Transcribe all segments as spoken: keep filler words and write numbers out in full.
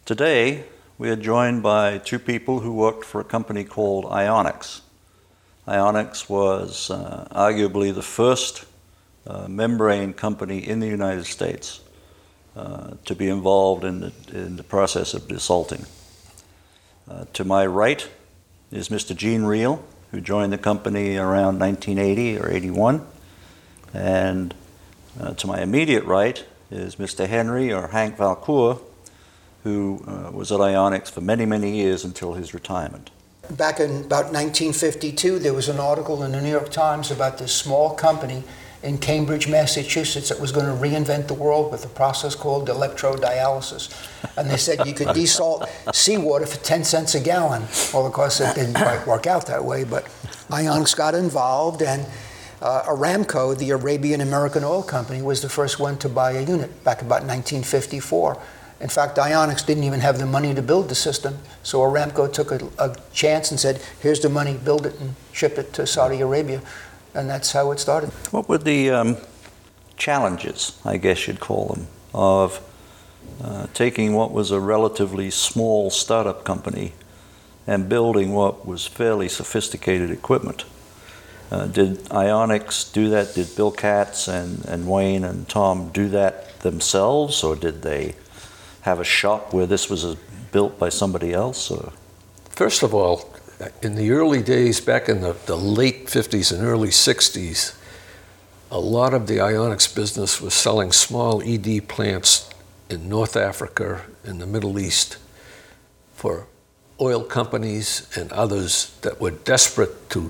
Today, we are joined by two people who worked for a company called Ionics. Ionics was uh, arguably the first uh, membrane company in the United States uh, to be involved in the, in the process of desalting. Uh, to my right is Mister Gene Reel, who joined the company around nineteen eighty or eighty-one. And uh, to my immediate right is Mister Henry or Hank Valcour, who uh, was at Ionics for many, many years until his retirement. Back in about nineteen fifty-two, there was an article in the New York Times about this small company in Cambridge, Massachusetts that was going to reinvent the world with a process called electrodialysis. And they said you could desalt seawater for ten cents a gallon. Well, of course, it didn't quite work out that way, but Ionics got involved, and uh, Aramco, the Arabian American Oil Company, was the first one to buy a unit back about nineteen fifty-four. In fact, Ionics didn't even have the money to build the system, so Aramco took a, a chance and said, here's the money, build it and ship it to Saudi Arabia. And that's how it started. What were the um, challenges, I guess you'd call them, of uh, taking what was a relatively small startup company and building what was fairly sophisticated equipment? Uh, did Ionics do that? Did Bill Katz and, and Wayne and Tom do that themselves, or did they have a shop where this was a, built by somebody else? Or? First of all, in the early days, back in the, the late fifties and early sixties, a lot of the Ionics business was selling small E D plants in North Africa, in the Middle East, for oil companies and others that were desperate to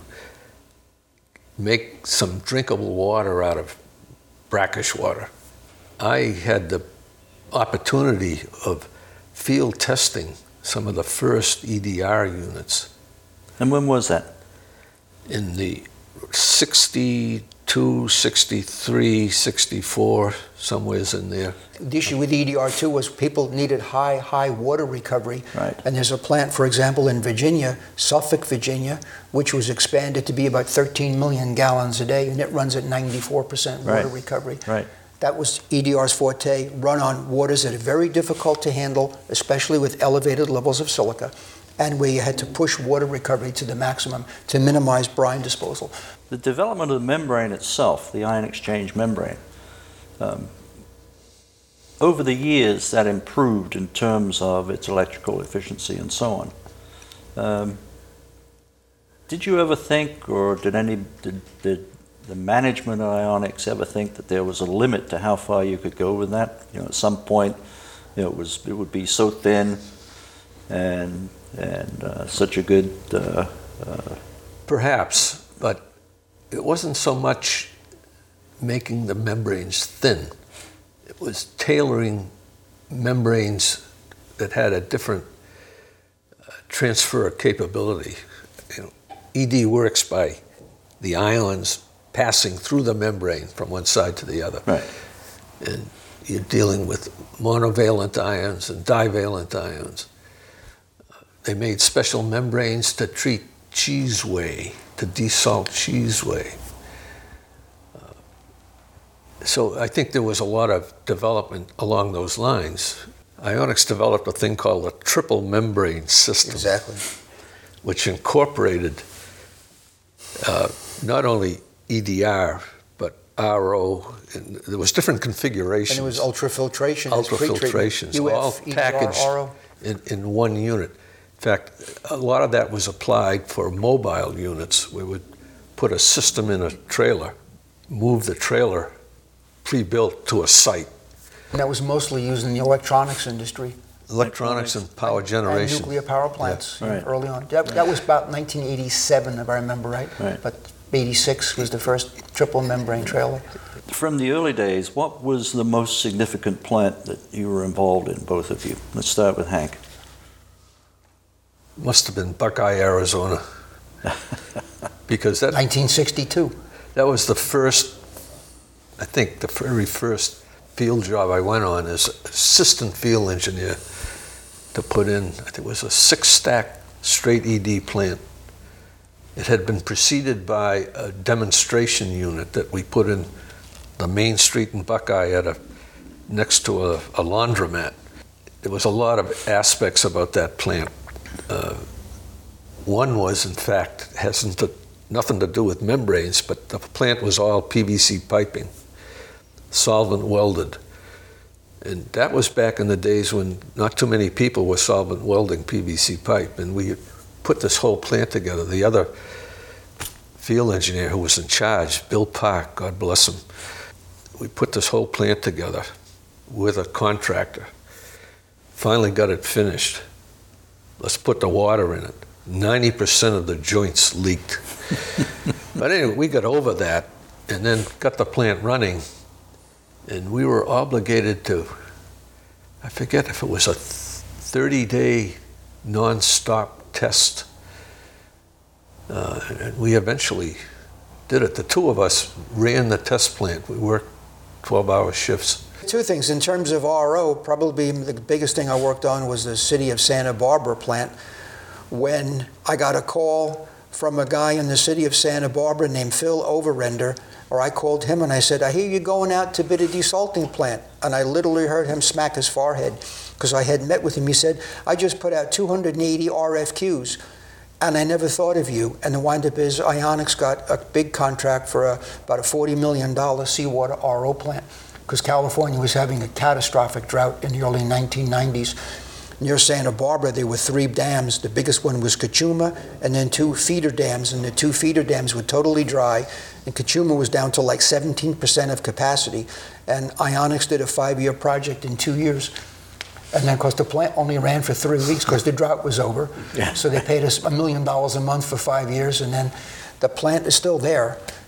make some drinkable water out of brackish water. I had the opportunity of field testing some of the first E D R units. And when was that? In the sixty-two, sixty-three, sixty-four, somewheres in there. The issue with E D R two was people needed high, high water recovery. Right. And there's a plant, for example, in Virginia, Suffolk, Virginia, which was expanded to be about thirteen million gallons a day, and it runs at ninety-four percent water Right. recovery. Right. That was E D R's forte, run on waters that are very difficult to handle, especially with elevated levels of silica, and where you had to push water recovery to the maximum to minimize brine disposal. The development of the membrane itself, the ion exchange membrane, um, over the years that improved in terms of its electrical efficiency and so on. Um, did you ever think, or did any did, did the management of Ionics ever think that there was a limit to how far you could go with that? You know, at some point, you know, it was it would be so thin and and uh, such a good. Uh, uh, Perhaps, but it wasn't so much making the membranes thin. It was tailoring membranes that had a different uh, transfer capability. You know, E D works by the ions passing through the membrane from one side to the other. right. And you're dealing with monovalent ions and divalent ions. They made special membranes to treat cheese whey, to desalt cheese whey. Uh, so I think there was a lot of development along those lines. Ionics developed a thing called a triple membrane system. Exactly. Which incorporated uh, not only E D R, but R O, and there was different configurations. And it was ultrafiltration. as Ultrafiltrations, pre-treatment. all U F, E D R, packaged R O. in, in one unit. In fact, a lot of that was applied for mobile units. We would put a system in a trailer, move the trailer pre-built to a site. And that was mostly used in the electronics industry. Electronics and power generation. And nuclear power plants Yeah. Right. early on. That, that was about nineteen eighty-seven, if I remember right. Right. But eighty-six was the first triple membrane trailer. From the early days, what was the most significant plant that you were involved in, both of you? Let's start with Hank. Must have been Buckeye, Arizona. Because that, nineteen sixty-two. that was the first, I think, the very first field job I went on as assistant field engineer to put in, I think it was a six-stack straight E D plant. It had been preceded by a demonstration unit that we put in the main street in Buckeye at a, next to a, a laundromat. there was a lot of aspects about that plant. Uh, one was, in fact, hasn't to, nothing to do with membranes, but the plant was all P V C piping, solvent welded. And that was back in the days when not too many people were solvent welding P V C pipe. And we put this whole plant together. The other field engineer who was in charge, Bill Park, God bless him, we put this whole plant together with a contractor. Finally got it finished. Let's put the water in it. ninety percent of the joints leaked. But anyway, we got over that and then got the plant running. And we were obligated to, I forget if it was a thirty-day non-stop test. Uh, and we eventually did it. The two of us ran the test plant. We worked twelve-hour shifts. Two things. In terms of R O, probably the biggest thing I worked on was the city of Santa Barbara plant. When I got a call from a guy in the city of Santa Barbara named Phil Overrender, or I called him and I said, I hear you going out to bid a desalting plant. And I literally heard him smack his forehead because I had met with him. He said, I just put out two hundred eighty R F Qs and I never thought of you. And the windup is Ionics got a big contract for a, about a forty million dollars seawater R O plant because California was having a catastrophic drought in the early nineteen nineties. Near Santa Barbara, there were three dams. The biggest one was Cachuma, and then two feeder dams, and the two feeder dams were totally dry, and Cachuma was down to like seventeen percent of capacity, and Ionics did a five-year project in two years. And then, of course, the plant only ran for three weeks because the drought was over, Yeah. so they paid us a million dollars a month for five years, and then the plant is still there.